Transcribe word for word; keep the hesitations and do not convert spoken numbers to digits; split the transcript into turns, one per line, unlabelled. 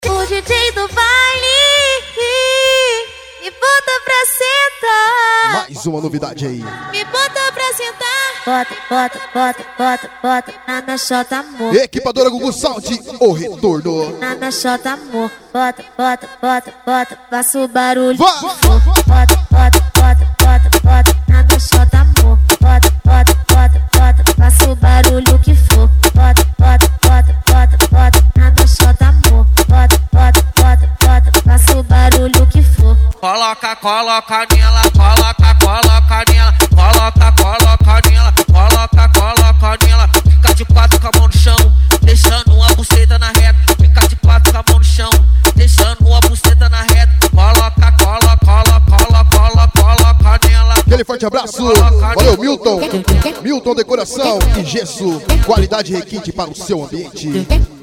O D J do baile me bota pra sentar.
Mais uma novidade aí.
Me bota pra sentar. Bota, bota, bota, bota, bota na na xota, amor.
Equipadora Gugu Sound, o retorno.
Na na xota, amor. Bota, bota, bota, bota, faça o barulho.
Vá.
Bota, bota, bota, bota, bota na na xota, amor. Bota, bota, bota, bota, faça o barulho que for. Bota, bota, bota, bota, bota na na xota, amor. Bota, bota, bota, bota, faça o barulho que for.
Coloca, coloca nela, coloca, coloca nela, coloca, coloca nela, coloca, coloca nela. Fica de quatro com a mão no chão, deixando uma buceta na reta. Fica de quatro com a mão no chão, deixando uma buceta na reta. Coloca, coloca, coloca, coloca, coloca nela.
Aquele forte abraço. Valeu, Milton. Milton Decoração e Gesso. Qualidade e requinte para o seu ambiente.